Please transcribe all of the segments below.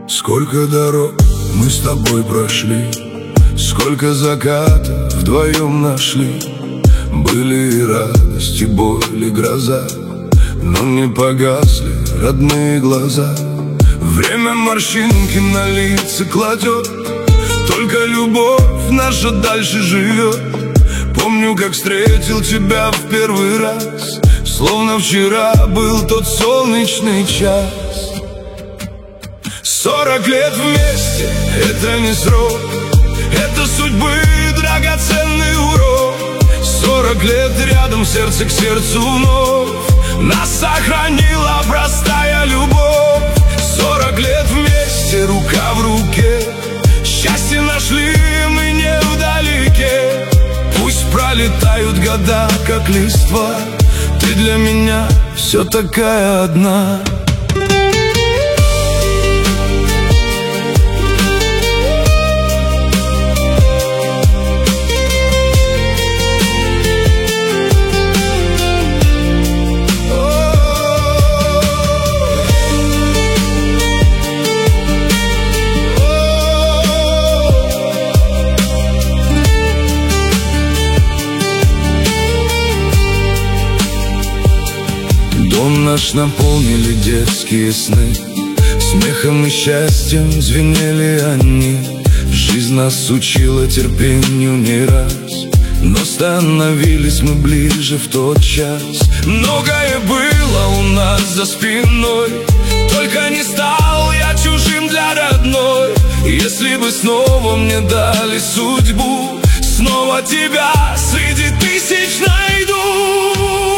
Сколько дорог мы с тобой прошли, сколько закатов вдвоем нашли. Были и радости, боль и гроза, но не погасли родные глаза. Время морщинки на лице кладет, только любовь наша дальше живет. Помню, как встретил тебя в первый раз, словно вчера был тот солнечный час. 40 лет вместе — это не срок, это судьбы драгоценный урок. 40 лет рядом, сердце к сердцу вновь нас сохранила простая любовь. 40 лет вместе, рука в руке, счастье нашли мы не вдалеке. Пусть пролетают года, как листва, ты для меня все такая одна. Дом наш наполнили детские сны, смехом и счастьем звенели они. Жизнь нас учила терпению не раз, но становились мы ближе в тот час. Многое было у нас за спиной, только не стал я чужим для родной. Если бы снова мне дали судьбу, снова тебя среди тысяч найду.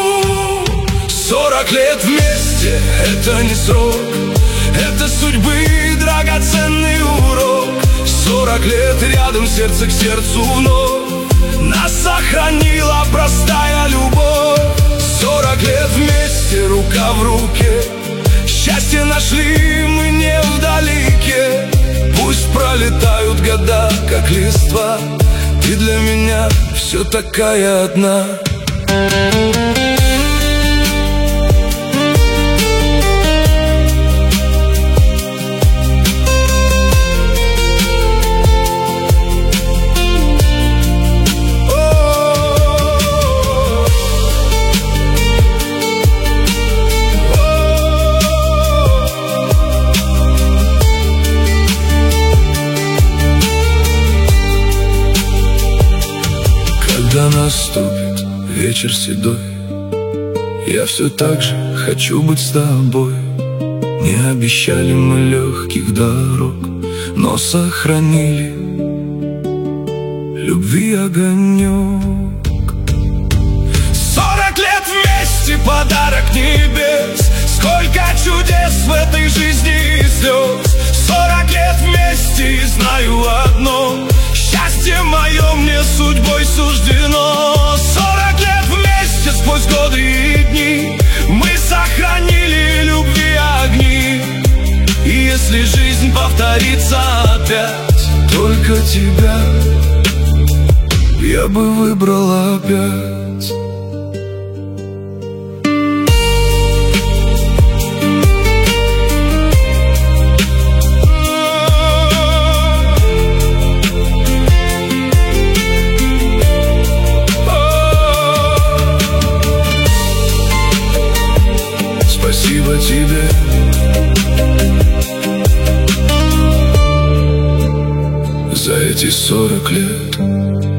40 лет вместе — это не срок, это судьбы драгоценный урок. 40 лет рядом, сердце к сердцу вновь нас сохранила простая любовь. 40 лет вместе, рука в руке, счастье нашли мы не вдалеке. Пусть пролетают года, как листва, ты для меня все такая одна. Когда наступит вечер седой, я все так же хочу быть с тобой. Не обещали мы легких дорог, но сохранили любви огонек. 40 лет вместе — подарок небес, сколько чудес в этой жизни и слез. 40 лет вместе и знаю одно — счастье мое мне судьбой суждено. 40 лет вместе, сквозь годы и дни мы сохранили любви огни. И если жизнь повторится опять, только тебя я бы выбрал опять. Спасибо тебе за эти 40 лет.